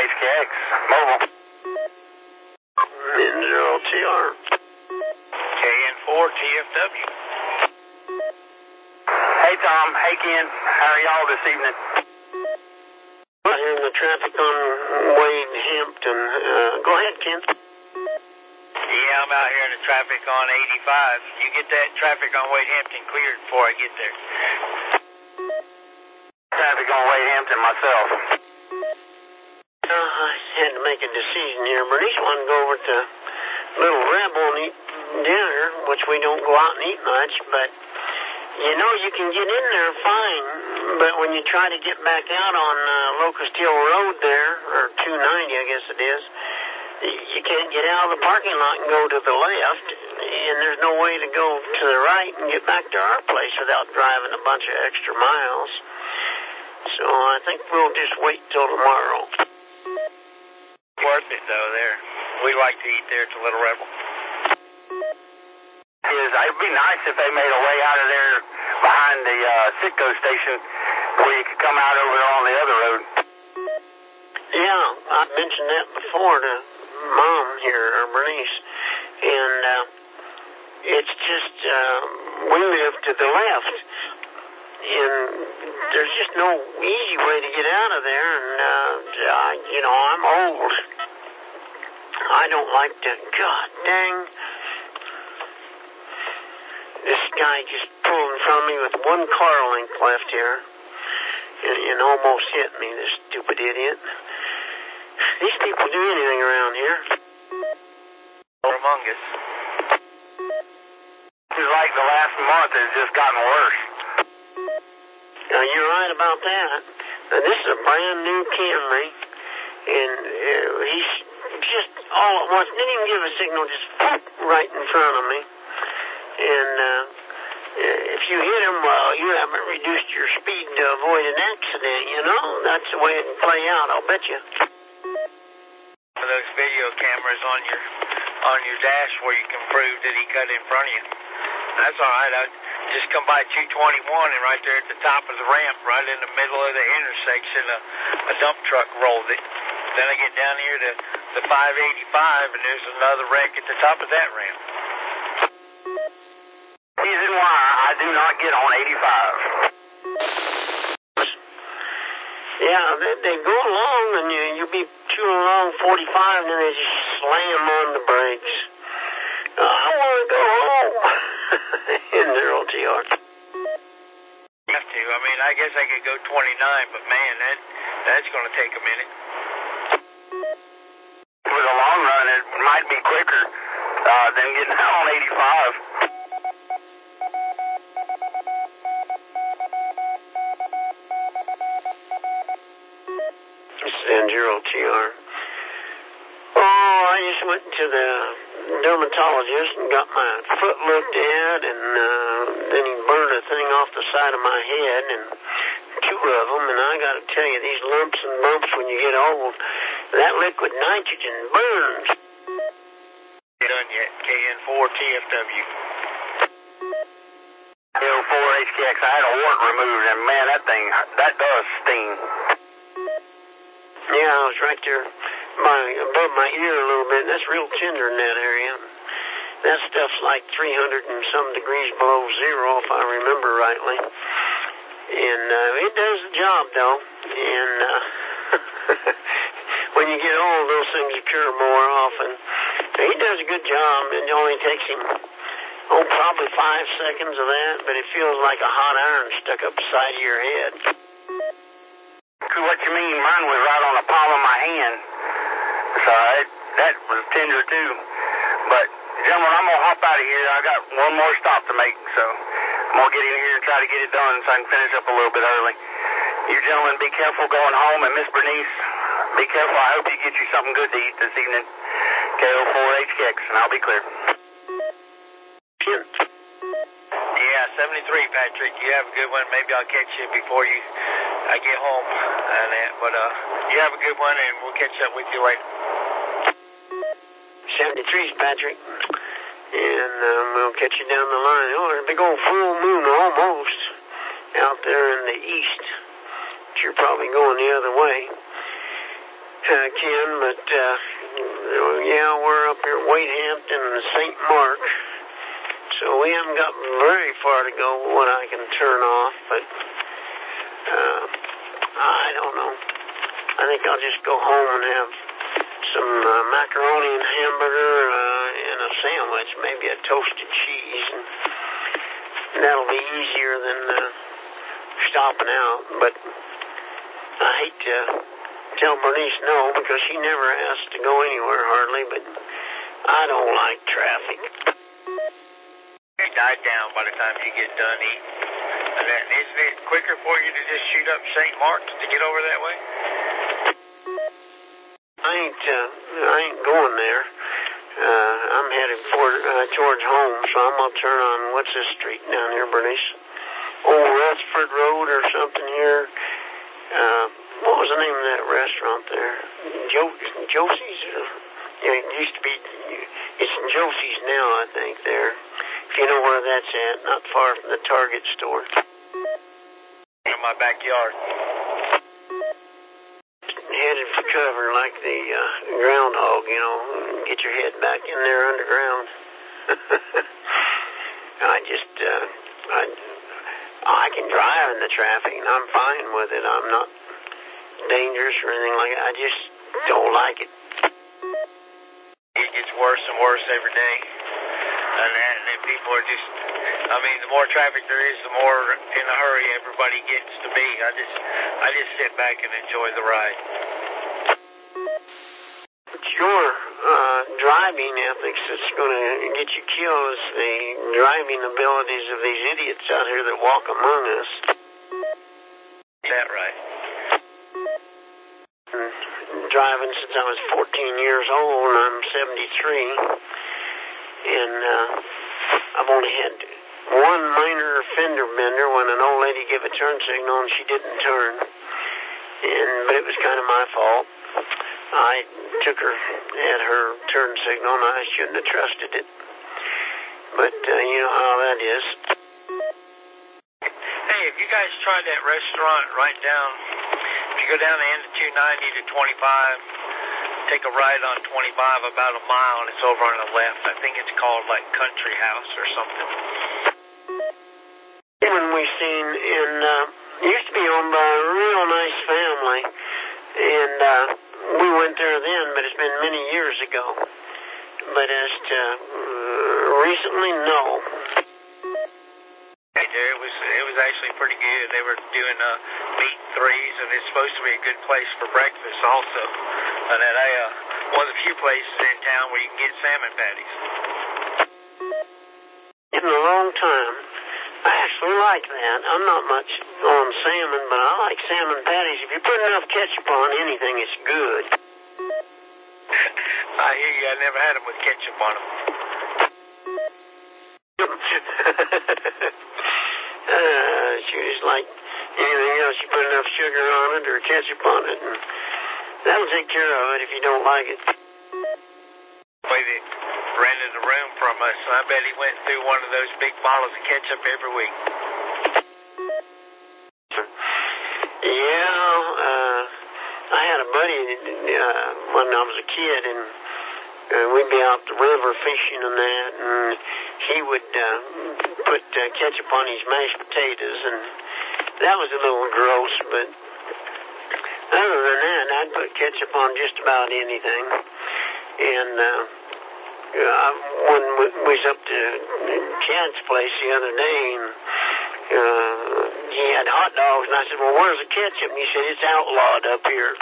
HKX, mobile. N0TR. KN4 TFW. Hey Tom, hey Ken, how are y'all this evening? Out here in the traffic on Wade Hampton. Go ahead, Ken. Yeah, I'm out here in the traffic on 85. You get that traffic on Wade Hampton cleared before I get there. Traffic on Wade Hampton myself. I had to make a decision here. Bernice wanted to go over to Little Rebel and eat dinner, which we don't go out and eat much, but you know, you can get in there fine, but when you try to get back out on Locust Hill Road there, or 290 I guess it is, you can't get out of the parking lot and go to the left, and there's no way to go to the right and get back to our place without driving a bunch of extra miles. So I think we'll just wait till tomorrow. Worth it though there. We like to eat there at the Little Rebel. It'd be nice if they made a way out of there behind the Citgo station where you could come out over on the other road. Yeah, I mentioned that before to Mom here, or Bernice, and it's just, we live to the left, and there's just no easy way to get out of there, and, I'm old. I don't like to, God dang. This guy just pulled in front of me with one car length left here and almost hit me, this stupid idiot. These people do anything around here. Among us. It's like the last month has just gotten worse. Now, you're right about that. Now, this is a brand new Camry, and he's just all at once, didn't even give a signal, just right in front of me. And if you hit him, well, you haven't reduced your speed to avoid an accident, you know? That's the way it can play out, I'll bet you. Those video cameras on your dash where you can prove that he cut in front of you. That's all right. I just come by 221 and right there at the top of the ramp, right in the middle of the intersection, a dump truck rolled it. Then I get down here to the 585 and there's another wreck at the top of that ramp. Reason why I do not get on 85. Yeah, they go along and you'll be chewing along 45 and then they just slam on the brakes. I want to go home. In their OTR. Have to. I mean, I guess I could go 29, but man, that's going to take a minute. For the long run, it might be quicker than getting out on 85. This is Andrew OTR. Oh, I just went to the dermatologist and got my foot looked at, and then he burned a thing off the side of my head, and 2 of them, and I got to tell you, these lumps and bumps when you get old, that liquid nitrogen burns. Done yet, KN4 TFW. KO4 HKX, I had a wart removed, and man, that does sting. Yeah, I was right there above my ear a little bit. That's real tender in that area. That stuff's like 300 and some degrees below zero, if I remember rightly. And it does the job, though. And when you get old, those things occur more often. He does a good job. It only takes him, probably 5 seconds of that, but it feels like a hot iron stuck up the side of your head. What you mean? Mine was right on the palm of my hand. So that was tender too. But, gentlemen, I'm going to hop out of here. I got one more stop to make, so I'm going to get in here and try to get it done so I can finish up a little bit early. You gentlemen, be careful going home, and Miss Bernice, be careful. I hope you get you something good to eat this evening. KO4 HKX, and I'll be clear. Yeah, 73, Patrick. You have a good one. Maybe I'll catch you before I get home. But you have a good one, and we'll catch up with you later. 73's Patrick. And we'll catch you down the line. Oh, there's a big old full moon almost out there in the east. But you're probably going the other way. Ken, but yeah, we're up here at Wadehampton and St. Mark, so we haven't got very far to go what I can turn off, but I don't know. I think I'll just go home and have some macaroni and hamburger and a sandwich, maybe a toasted cheese, and that'll be easier than stopping out. But I hate to tell Bernice no, because she never has to go anywhere hardly, but I don't like traffic. You die down by the time you get done eating. And then, isn't it quicker for you to just shoot up St. Mark to get over that way? I ain't going there. I'm headed towards home, so I'm gonna turn on, what's this street down here, Bernice? Old Rutherford Road or something here. What was the name of that restaurant there? Josie's? Yeah, it used to be. It's Josie's now, I think, there. If you know where that's at, not far from the Target store. In my backyard. Headed for cover like the groundhog, you know. Get your head back in there underground. I can drive in the traffic, and I'm fine with it. I'm not dangerous or anything like that. I just don't like it. It gets worse and worse every day. And people are just, I mean, the more traffic there is, the more in a hurry everybody gets to be. I just sit back and enjoy the ride. It's your driving ethics that's going to get you killed, is the driving abilities of these idiots out here that walk among us. Is that right? Driving since I was 14 years old, and I'm 73, and I've only had one minor fender bender when an old lady gave a turn signal and she didn't turn, but it was kind of my fault. I took her at her turn signal, and I shouldn't have trusted it, but you know how that is. Hey, have you guys tried that restaurant right down? If you go down the end of 290 to 25, take a right on 25 about a mile, and it's over on the left. I think it's called like Country House or something. When we seen in, used to be owned by a real nice family, and we went there then, but it's been many years ago. But as to recently, no. It was actually pretty good. They were doing meat and threes, and it's supposed to be a good place for breakfast also. And then one of the few places in town where you can get salmon patties. In a long time, I actually like that. I'm not much on salmon, but I like salmon patties. If you put enough ketchup on anything, it's good. I hear you. I never had them with ketchup on them. It's like anything else. You put enough sugar on it or ketchup on it, and that'll take care of it if you don't like it. Boy, they rented a room from us, and I bet he went through one of those big bottles of ketchup every week. Yeah, I had a buddy when I was a kid, and we'd be out the river fishing and that, and he would put ketchup on his mashed potatoes, and that was a little gross, but other than that, I'd put ketchup on just about anything. And when we was up to Chad's place the other day, and he had hot dogs, and I said, well, where's the ketchup? And he said, it's outlawed up here.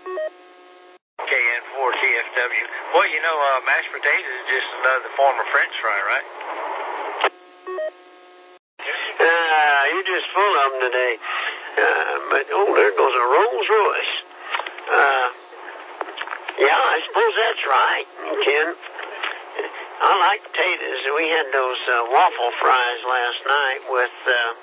KN4TFW. Well, you know, mashed potatoes is just another form of French fry, right? You're just full of them today. But, there goes a Rolls Royce. Yeah, I suppose that's right, Ken. I like potatoes. We had those waffle fries last night with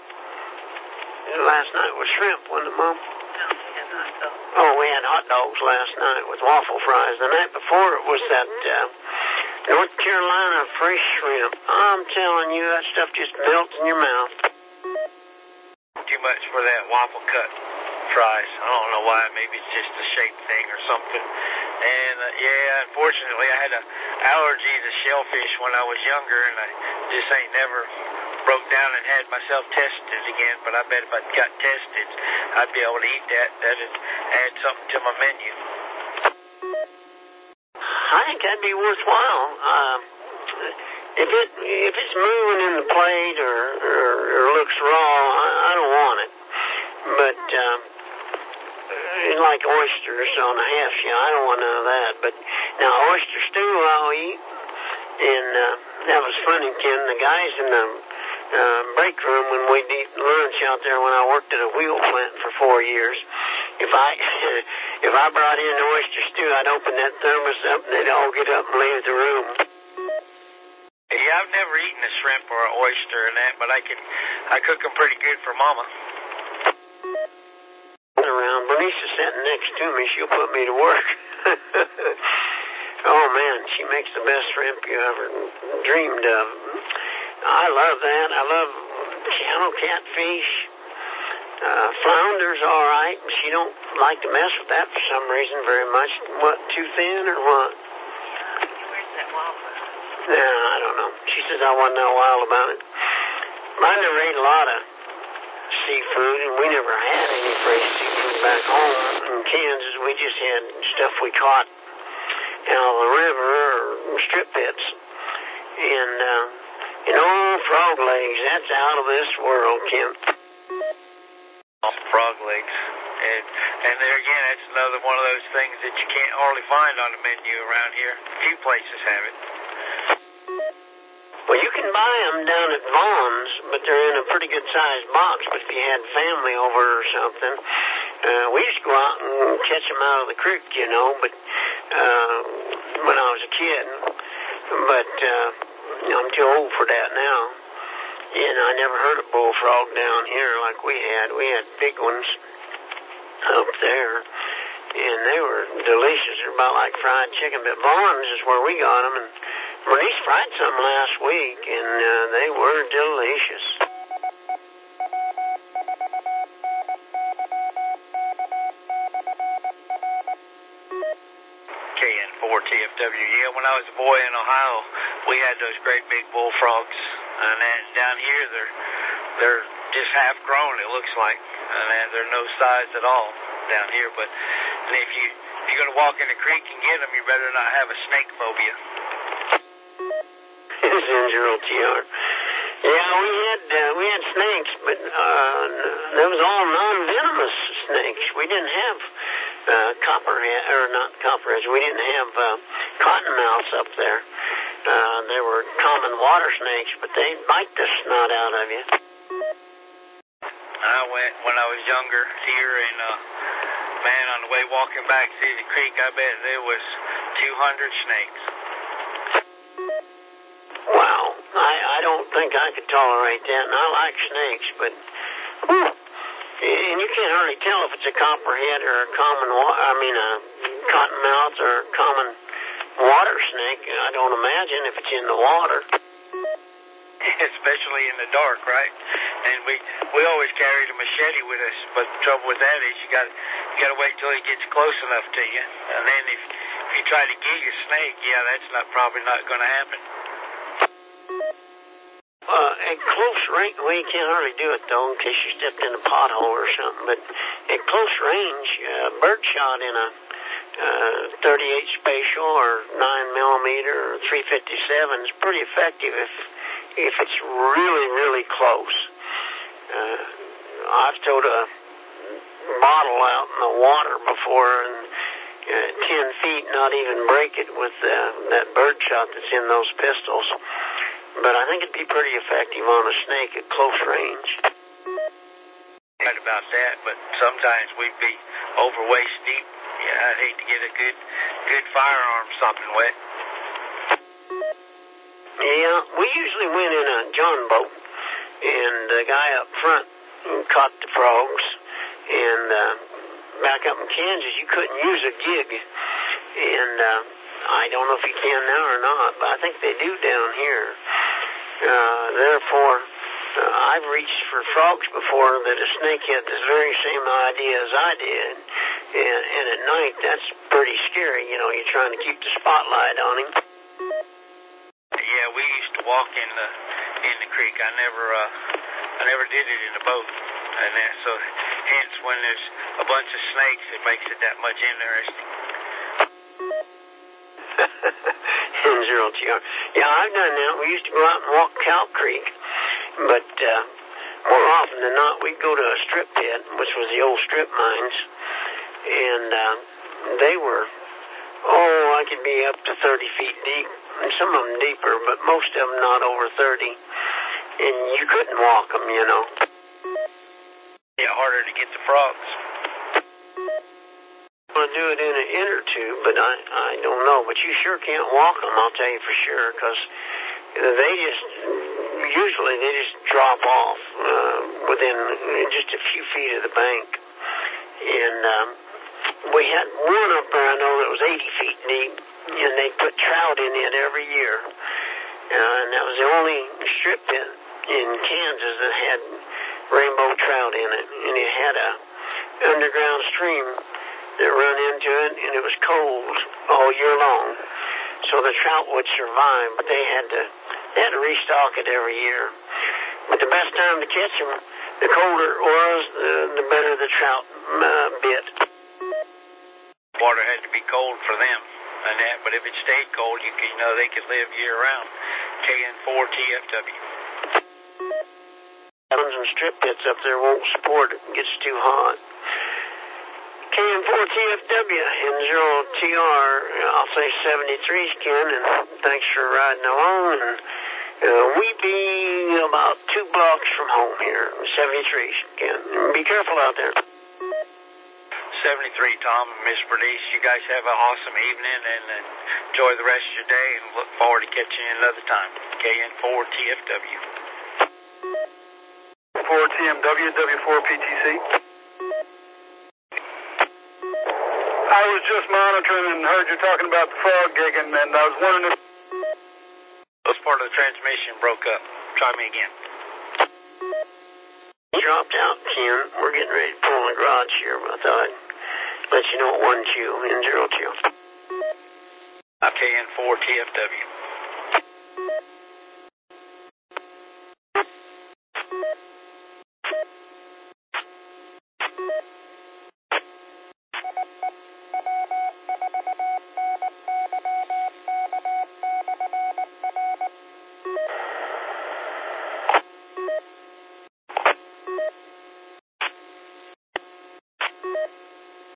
shrimp, wasn't it, Mom? Oh, we had hot dogs last night with waffle fries. The night before it was that North Carolina fresh shrimp. I'm telling you, that stuff just melts in your mouth. Too much for that waffle cut. tries. I don't know why. Maybe it's just a shape thing or something. And yeah, unfortunately, I had an allergy to shellfish when I was younger, and I just ain't never broke down and had myself tested again. But I bet if I got tested, I'd be able to eat that. That'd add something to my menu. I think that'd be worthwhile. If it's moving in the plate or looks raw, I don't want it. But like oysters on a half shell, I don't want none of that. But now oyster stew I'll eat. And that was funny, Ken. The guys in the break room when we'd eat lunch out there when I worked at a wheel plant for 4 years, if I brought in oyster stew, I'd open that thermos up and they'd all get up and leave the room. Yeah, I've never eaten a shrimp or an oyster and that, but I cook them pretty good for Mama. Around, Bernice is sitting next to me. She'll put me to work. Oh man, she makes the best shrimp you ever dreamed of. I love that. I love channel catfish. Flounder's all right. She don't like to mess with that for some reason very much. What, too thin or what? Where's that waffle? Yeah, I don't know. She says I wasn't that wild about it. I never ate a lot of seafood, and we never had any fresh seafood back home in Kansas. We just had stuff we caught out of the river or strip pits. And, frog legs, that's out of this world, Kim. Frog legs. And there again, that's another one of those things that you can't hardly find on the menu around here. A few places have it. Well, you can buy them down at Vaughn's, but they're in a pretty good-sized box. But if you had family over or something, we used to go out and catch them out of the creek, but when I was a kid. But I'm too old for that now. And I never heard of bullfrog down here like we had. We had big ones up there, and they were delicious. They're about like fried chicken. But Vaughn's is where we got them, and Bernice fried some last week, and they were delicious. KN4TFW. Yeah, when I was a boy in Ohio, we had those great big bullfrogs, and then down here they're just half grown. It looks like, and they're no size at all down here. But if you're gonna walk in the creek and get them, you better not have a snake phobia. Zero TR. Yeah, we had snakes, but they was all non-venomous snakes. We didn't have copperhead, or not copperheads. We didn't have cottonmouths up there. They were common water snakes, but they bite the snot out of you. I went when I was younger here, and man, on the way walking back through the creek, I bet there was 200 snakes. Wow, I don't think I could tolerate that, and I like snakes, but and you can't hardly tell if it's a copperhead or a cottonmouth or a common water snake. I don't imagine if it's in the water. Especially in the dark, right? And we always carried a machete with us, but the trouble with that is you gotta wait till he gets close enough to you, and then if you try to gig a snake, yeah, that's probably not going to happen. At close range, well, you can't hardly do it, though, in case you stepped in a pothole or something, but at close range, birdshot in a 38 Special or 9mm or 357 is pretty effective if it's really, really close. I've towed a bottle out in the water before and 10 feet, not even break it with that birdshot that's in those pistols. But I think it'd be pretty effective on a snake at close range. Right about that, but sometimes we'd be over waist deep. Yeah, I'd hate to get a good firearm sopping wet. Yeah, we usually went in a John boat, and the guy up front caught the frogs. And back up in Kansas, you couldn't use a gig, and I don't know if you can now or not, but I think they do down here. Therefore, I've reached for frogs before that a snake had the very same idea as I did. And at night, that's pretty scary. You know, you're trying to keep the spotlight on him. Yeah, we used to walk in the creek. I never did it in a boat. And so hence when there's a bunch of snakes, it makes it that much interesting. N0TR. Yeah, I've done that. We used to go out and walk Cow Creek, but more often than not, we'd go to a strip pit, which was the old strip mines, and they were, I could be up to 30 feet deep, and some of them deeper, but most of them not over 30, and you couldn't walk them, you know. Yeah, harder to get the frogs. I do it in an inner tube, but I don't know. But you sure can't walk them, I'll tell you for sure, because they just drop off within just a few feet of the bank. And we had one up there I know that was 80 feet deep, and they put trout in it every year. And that was the only strip pit in Kansas that had rainbow trout in it, and it had a underground stream that run into it, and it was cold all year long, so the trout would survive. But they had to restock it every year. But the best time to catch them, the colder it was, the better the trout bit. Water had to be cold for them, and that. But if it stayed cold, they could live year round. KN4TFW. Islands and strip pits up there won't support it. It gets too hot. KN4TFW, N0TR, I'll say 73's Ken, and thanks for riding along. And we be about 2 blocks from home here, 73's Ken. Be careful out there. 73, Tom and Miss Bernice. You guys have an awesome evening, and enjoy the rest of your day, and look forward to catching you another time. KN4TFW. 4TMW, W4PTC. I was just monitoring and heard you talking about the frog gigging, and I was wondering if... This part of the transmission broke up. Try me again. Dropped out, Ken. We're getting ready to pull in the garage here, but I thought I'd let you know it wasn't you, N0TR. KN4TFW.